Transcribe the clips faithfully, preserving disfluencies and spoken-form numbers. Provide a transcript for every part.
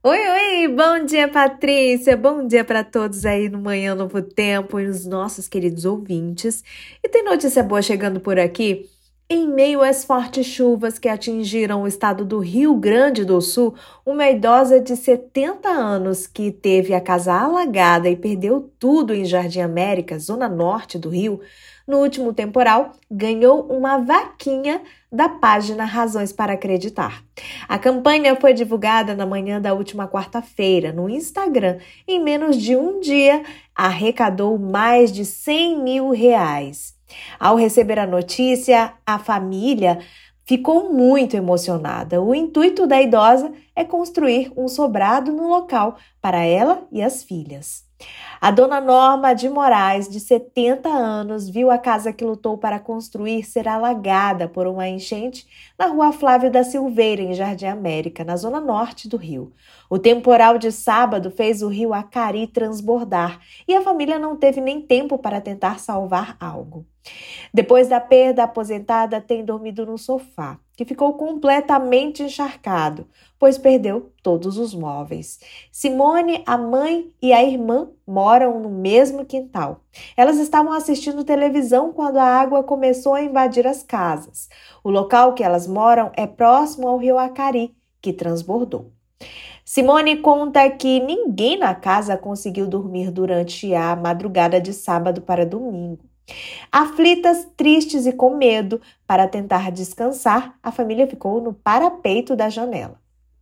Oi, oi, bom dia, Patrícia. Bom dia para todos aí no Manhã Novo Tempo e os nossos queridos ouvintes. E tem notícia boa chegando por aqui. Em meio às fortes chuvas que atingiram o estado do Rio Grande do Sul, uma idosa de setenta anos que teve a casa alagada e perdeu tudo em Jardim América, zona norte do Rio, no último temporal, ganhou uma vaquinha da página Razões para Acreditar. A campanha foi divulgada na manhã da última quarta-feira no Instagram. Em menos de um dia, arrecadou mais de cem mil reais. Ao receber a notícia, a família ficou muito emocionada. O intuito da idosa é construir um sobrado no local para ela e as filhas. A dona Norma de Moraes, de setenta anos, viu a casa que lutou para construir ser alagada por uma enchente na rua Flávio da Silveira, em Jardim América, na zona norte do Rio. O temporal de sábado fez o rio Acari transbordar e a família não teve nem tempo para tentar salvar algo. Depois da perda, a aposentada tem dormido no sofá, que ficou completamente encharcado, pois perdeu todos os móveis. Simone, a mãe e a irmã moram no mesmo quintal. Elas estavam assistindo televisão quando a água começou a invadir as casas. O local que elas moram é próximo ao rio Acari, que transbordou. Simone conta que ninguém na casa conseguiu dormir durante a madrugada de sábado para domingo. Aflitas, tristes e com medo, para tentar descansar, a família ficou no parapeito da janela.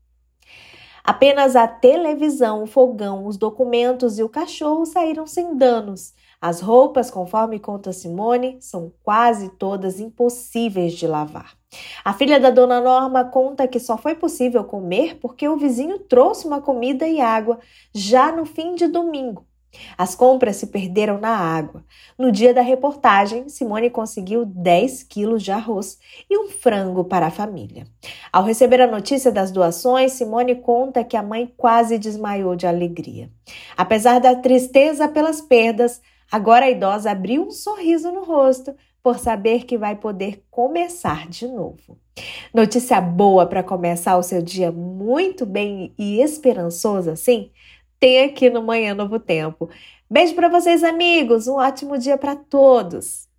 Apenas a televisão, o fogão, os documentos e o cachorro saíram sem danos. As roupas, conforme conta Simone, são quase todas impossíveis de lavar. A filha da dona Norma conta que só foi possível comer porque o vizinho trouxe uma comida e água já no fim de domingo. As compras se perderam na água. No dia da reportagem, Simone conseguiu dez quilos de arroz e um frango para a família. Ao receber a notícia das doações, Simone conta que a mãe quase desmaiou de alegria. Apesar da tristeza pelas perdas, agora a idosa abriu um sorriso no rosto por saber que vai poder começar de novo. Notícia boa para começar o seu dia muito bem e esperançoso assim? Tem aqui no Manhã Novo Tempo. Beijo para vocês, amigos. Um ótimo dia para todos.